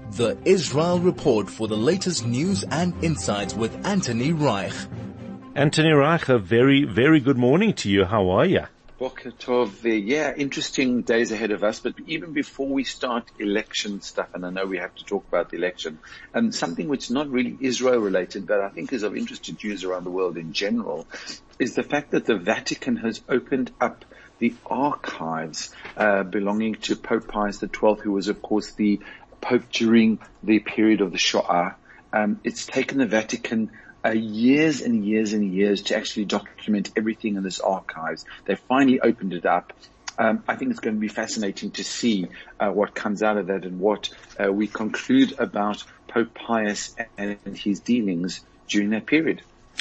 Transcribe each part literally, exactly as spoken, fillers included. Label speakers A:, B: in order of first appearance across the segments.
A: The Israel Report for the latest news and insights with Anthony Reich.
B: Anthony Reich, a very, very good morning to you. How are you?
C: Boker Tov. Yeah, interesting days ahead of us. But even before we start election stuff, and I know we have to talk about the election, and something which is not really Israel related, but I think is of interest to Jews around the world in general, is the fact that the Vatican has opened up the archives uh, belonging to Pope Pius the twelfth, who was, of course, the Pope during the period of the Shoah. Um, it's taken the Vatican uh, years and years and years to actually document everything in this archives. They finally opened it up. Um, I think it's going to be fascinating to see uh, what comes out of that and what uh, we conclude about Pope Pius and his dealings during that period.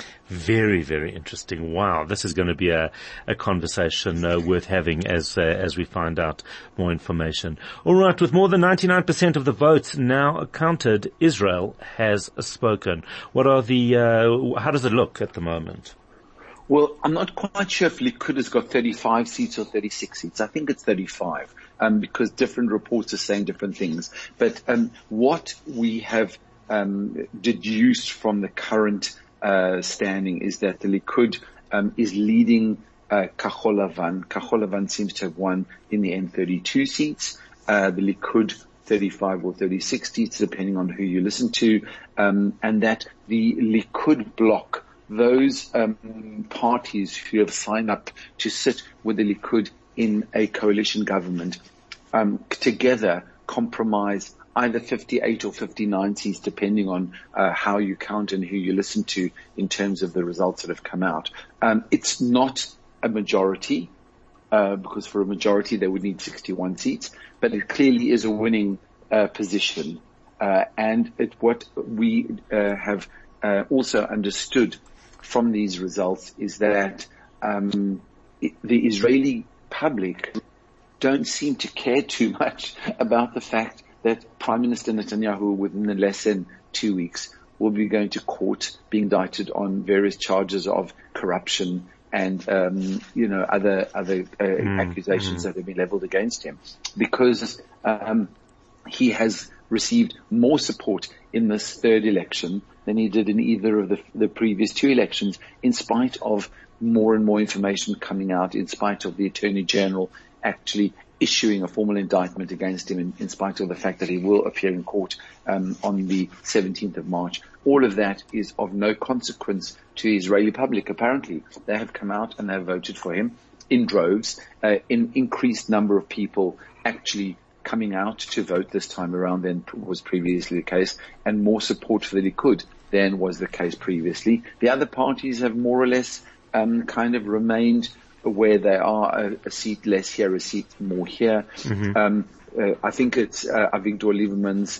B: Very, very interesting. Wow, this is going to be a, a conversation uh, worth having as uh, as we find out more information. All right, with more than ninety-nine percent of the votes now counted, Israel has spoken. What are the? Uh, how does it look at the moment?
C: Well, I'm not quite sure if Likud has got thirty-five seats or thirty-six seats. I think it's thirty-five, um, because different reports are saying different things. But um, what we have um, deduced from the current Uh, standing is that the Likud um, is leading uh, Kahol Lavan. Kahol Lavan seems to have won in the end thirty-two seats. Uh, the Likud thirty-five or thirty-six seats, depending on who you listen to, um, and that the Likud bloc, those um, parties who have signed up to sit with the Likud in a coalition government, um, together compromise either fifty-eight or fifty-nine seats, depending on uh, how you count and who you listen to in terms of the results that have come out. Um, it's not a majority, uh, because for a majority they would need sixty-one seats, but it clearly is a winning uh, position. Uh, and it, what we uh, have uh, also understood from these results is that um, it, the Israeli public don't seem to care too much about the fact that Prime Minister Netanyahu, within the less than two weeks, will be going to court, being indicted on various charges of corruption and, um, you know, other other uh, mm, accusations mm. that have been leveled against him, because um, he has received more support in this third election than he did in either of the, the previous two elections, in spite of more and more information coming out, in spite of the Attorney General actually issuing a formal indictment against him in, in spite of the fact that he will appear in court um, on the seventeenth of March. All of that is of no consequence to the Israeli public, apparently. They have come out and they have voted for him in droves, uh, in increased number of people actually coming out to vote this time around than was previously the case, and more support for the Likud than was the case previously. The other parties have more or less um, kind of remained where they are, a, a seat less here, a seat more here. Mm-hmm. Um, uh, I think it's uh, Avigdor Lieberman's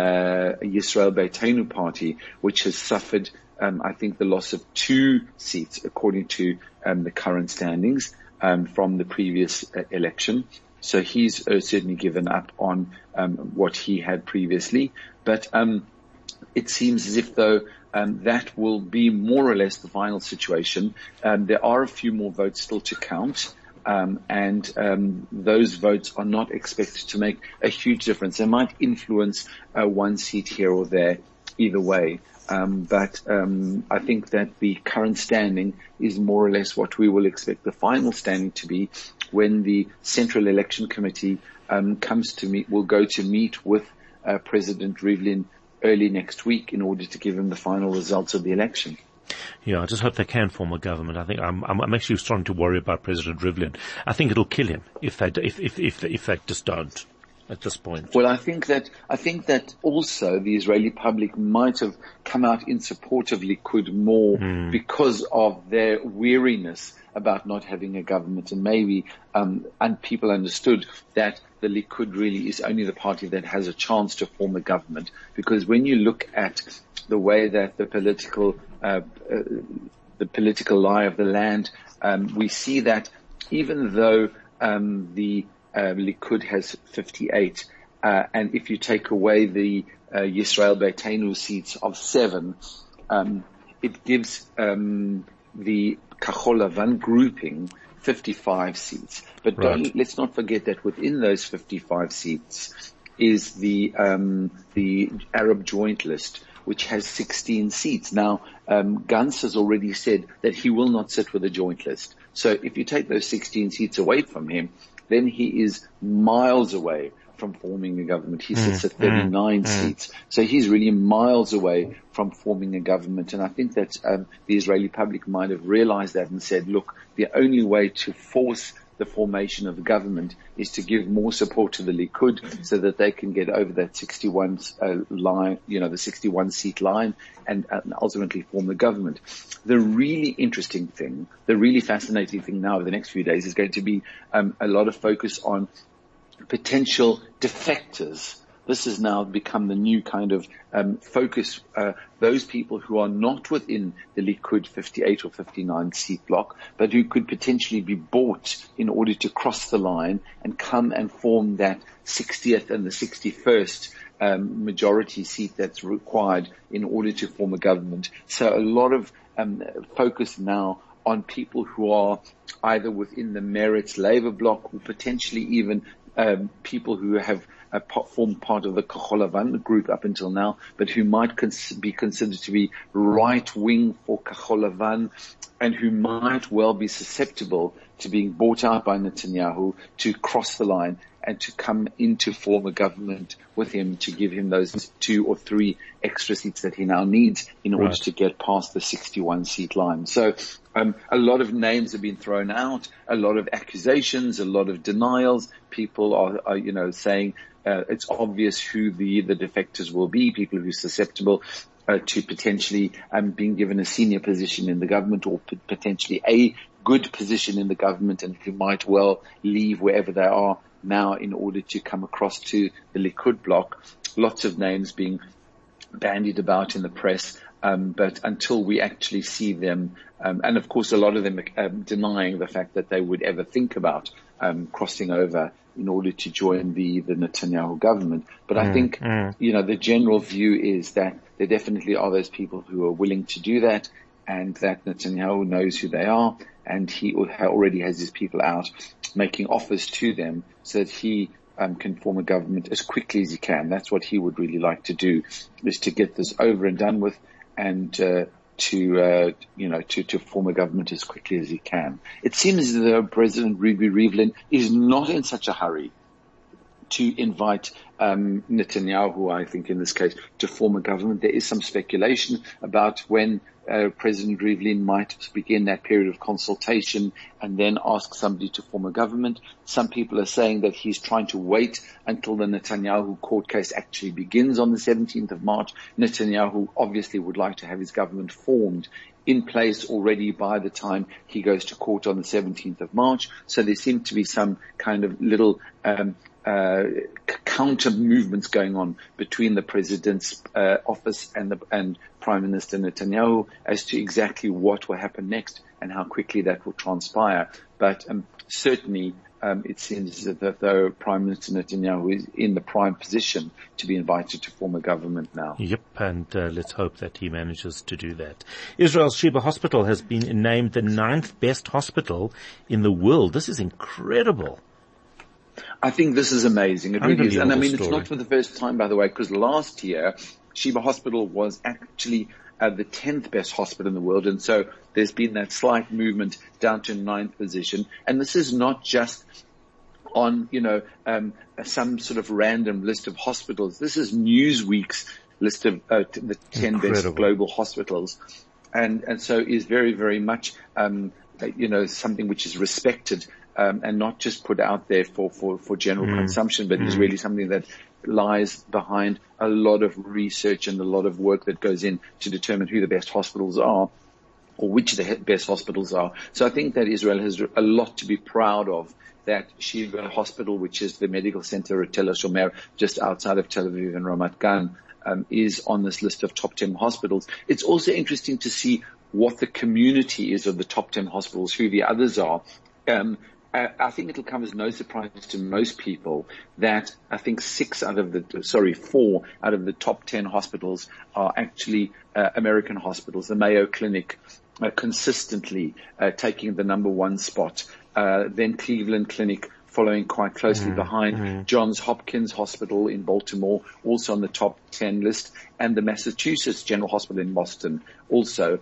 C: uh, Yisrael Beitenu party, which has suffered, um, I think, the loss of two seats, according to um, the current standings um, from the previous uh, election. So he's uh, certainly given up on um, what he had previously. But um, it seems as if, though, Um, that will be more or less the final situation. Um, there are a few more votes still to count, um, and um, those votes are not expected to make a huge difference. They might influence uh, one seat here or there, either way. Um, but um, I think that the current standing is more or less what we will expect the final standing to be when the Central Election Committee um, comes to meet. Will go to meet with uh, President Rivlin early next week in order to give him the final results of the election.
B: Yeah, I just hope they can form a government. I think I'm, I'm, I'm actually starting to worry about President Rivlin. I think it'll kill him if they, if, if, if, if they just don't at this point.
C: Well, I think that, I think that also the Israeli public might have come out in support of Likud more mm. because of their weariness about not having a government, and maybe um, and people understood that the Likud really is only the party that has a chance to form a government, because when you look at the way that the political uh, uh, the political lie of the land, um, we see that even though um, the uh, Likud has fifty-eight, uh, and if you take away the uh, Yisrael Beitenu seats of seven, um, it gives um, the Kahol Lavan grouping fifty-five seats. But
B: right.
C: don't, let's not forget that within those fifty-five seats is the um, the Arab Joint List, which has sixteen seats. Now, um, Gantz has already said that he will not sit with the Joint List. So if you take those sixteen seats away from him, then he is miles away from forming a government. He sits mm, at thirty-nine mm, seats. So he's really miles away from forming a government. And I think that um, the Israeli public might have realized that and said, look, the only way to force the formation of the government is to give more support to the Likud so that they can get over that sixty-one uh, line, you know, the sixty-one seat line and, and ultimately form the government. The really interesting thing, the really fascinating thing now over the next few days is going to be um, a lot of focus on potential defectors. This has now become the new kind of um, focus. Uh, those people who are not within the Likud fifty-eight or fifty-nine seat block, but who could potentially be bought in order to cross the line and come and form that sixtieth and the sixty-first um, majority seat that's required in order to form a government. So a lot of um, focus now on people who are either within the Meretz Labour bloc or potentially even Um, people who have uh, formed part of the Kachol Lavan group up until now, but who might cons- be considered to be right wing for Kachol Lavan and who might well be susceptible to being bought out by Netanyahu to cross the line and to come into form a government with him to give him those two or three extra seats that he now needs in order right. to get past the sixty-one seat line. So um, a lot of names have been thrown out, a lot of accusations, a lot of denials. People are, are you know, saying uh, it's obvious who the, the defectors will be, people who are susceptible uh, to potentially um, being given a senior position in the government or p- potentially a good position in the government and who might well leave wherever they are now in order to come across to the Likud bloc. Lots of names being bandied about in the press, um, but until we actually see them, um, and of course a lot of them um, denying the fact that they would ever think about um, crossing over in order to join the, the Netanyahu government. But mm, I think, mm. you know, the general view is that there definitely are those people who are willing to do that and that Netanyahu knows who they are and he already has his people out making offers to them so that he um, can form a government as quickly as he can. That's what he would really like to do, is to get this over and done with and uh, to, uh, you know, to, to form a government as quickly as he can. It seems as though President Ruby Rivlin is not in such a hurry to invite um, Netanyahu, I think in this case, to form a government. There is some speculation about when uh, President Rivlin might begin that period of consultation and then ask somebody to form a government. Some people are saying that he's trying to wait until the Netanyahu court case actually begins on the seventeenth of March. Netanyahu obviously would like to have his government formed in place already by the time he goes to court on the seventeenth of March. So there seem to be some kind of little um, uh, counter movements going on between the president's uh, office and the and Prime Minister Netanyahu as to exactly what will happen next and how quickly that will transpire. But um, certainly um, it seems that though Prime Minister Netanyahu is in the prime position to be invited to form a government now.
B: Yep, and uh, let's hope that he manages to do that. Israel's Sheba Hospital has been named the ninth best hospital in the world. This is incredible.
C: I think this is amazing. It really is. And I mean, story. It's not for the first time, by the way, because last year, Sheba Hospital was actually uh, the tenth best hospital in the world. And so there's been that slight movement down to ninth position. And this is not just on, you know, um, some sort of random list of hospitals. This is Newsweek's list of uh, the ten Incredible. Best global hospitals. And, and so is very, very much, um, you know, something which is respected. Um, and not just put out there for, for, for general mm. consumption, but mm. is really something that lies behind a lot of research and a lot of work that goes in to determine who the best hospitals are or which the best hospitals are. So I think that Israel has a lot to be proud of, that Sheba Hospital, which is the medical center at Tel HaShomer, just outside of Tel Aviv and Ramat Gan, um, is on this list of top ten hospitals. It's also interesting to see what the community is of the top ten hospitals, who the others are. Um, I think it'll come as no surprise to most people that I think six out of the, sorry, four out of the top ten hospitals are actually uh, American hospitals. The Mayo Clinic uh, consistently uh, taking the number one spot. Uh, then Cleveland Clinic following quite closely
B: mm,
C: behind.
B: mm.
C: Johns Hopkins Hospital in Baltimore, also on the top ten list, and the Massachusetts General Hospital in Boston, also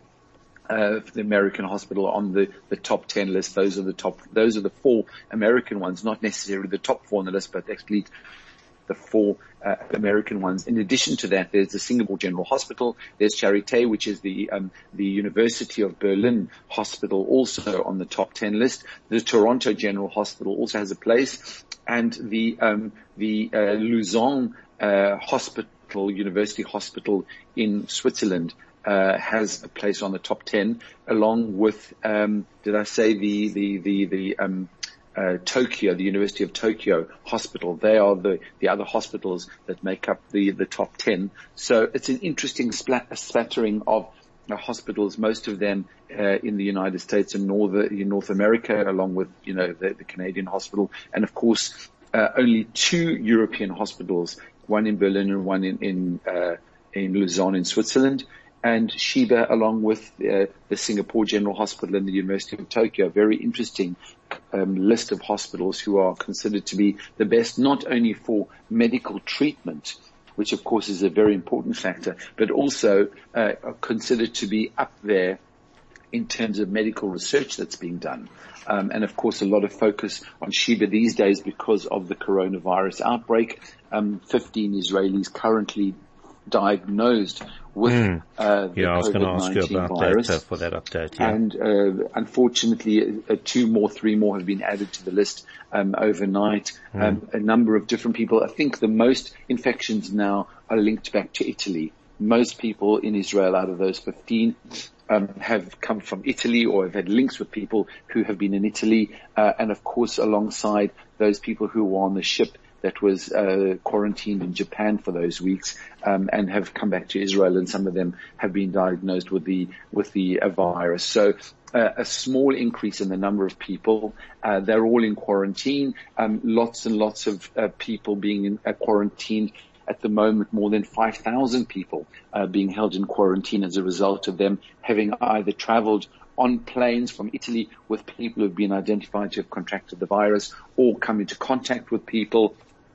C: uh, the American hospital on the, the top ten list. Those are the top, those are the four American ones, not necessarily the top four on the list, but actually the four uh, American ones. In addition to that, there's the Singapore General Hospital. There's Charité, which is the um, the University of Berlin Hospital, also on the top ten list. The Toronto General Hospital also has a place, and the um, the uh, Lausanne uh, Hospital, University Hospital in Switzerland, uh, has a place on the top ten, along with um, did I say the the the the um, Uh, Tokyo, the University of Tokyo Hospital. They are the, the other hospitals that make up the, the top ten. So it's an interesting splat- splattering of uh, hospitals, most of them uh, in the United States and North, in North America, along with, you know, the, the Canadian hospital. And of course, uh, only two European hospitals, one in Berlin and one in, in, uh, in Lausanne in Switzerland. And Sheba, along with uh, the Singapore General Hospital and the University of Tokyo, a very interesting um, list of hospitals who are considered to be the best, not only for medical treatment, which of course is a very important factor, but also uh, are considered to be up there in terms of medical research that's being done. Um, and of course, a lot of focus on Sheba these days because of the coronavirus outbreak. Um, fifteen Israelis currently diagnosed with
B: mm.
C: uh, the
B: yeah, I was going to ask you about
C: virus.
B: that uh, for that update. Yeah.
C: And uh, unfortunately, uh, two more, three more have been added to the list um, overnight. Mm. Um, a number of different people. I think the most infections now are linked back to Italy. Most people in Israel, out of those fifteen, um, have come from Italy or have had links with people who have been in Italy. Uh, and of course, alongside those people who were on the ship that was uh, quarantined in Japan for those weeks, um, and have come back to Israel, and some of them have been diagnosed with the with the uh, virus. So uh, a small increase in the number of people. Uh, they're all in quarantine. Um, lots and lots of uh, people being in, uh, quarantined. At the moment, more than five thousand people uh, being held in quarantine as a result of them having either traveled on planes from Italy with people who have been identified to have contracted the virus, or come into contact with people.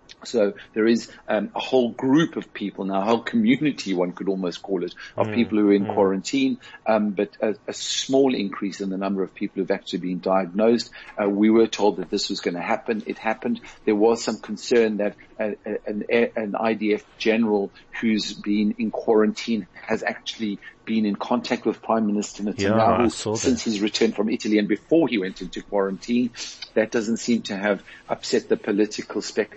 C: So there is um, a whole group of people now, a whole community, one could almost call it, of mm, people who are in mm. quarantine, um, but a, a small increase in the number of people who've actually been diagnosed. Uh, we were told that this was going to happen. It happened. There was some concern that a, a, an, an I D F general who's been in quarantine has actually been in contact with Prime Minister Netanyahu
B: yeah,
C: since his return from Italy and before he went into quarantine. That doesn't seem to have upset the political spectrum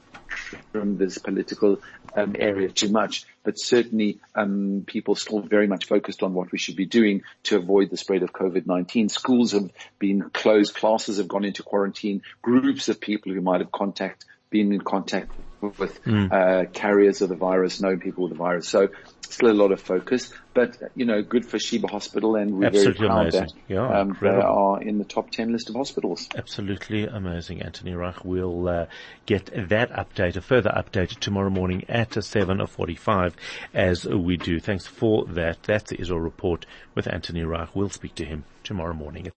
C: from this political um, area too much, but certainly um, people still very much focused on what we should be doing to avoid the spread of COVID nineteen. Schools have been closed, classes have gone into quarantine, groups of people who might have contact been in contact with mm. uh, carriers of the virus, known people with the virus. So still a lot of focus, but, you know, good for Sheba Hospital, and we're
B: Absolutely
C: very proud
B: amazing.
C: that
B: yeah,
C: um, they are in the top ten list of hospitals.
B: Absolutely amazing, Anthony Reich. We'll uh, get that update, a further update tomorrow morning at seven forty-five as we do. Thanks for that. That's the Israel Report with Anthony Reich. We'll speak to him tomorrow morning.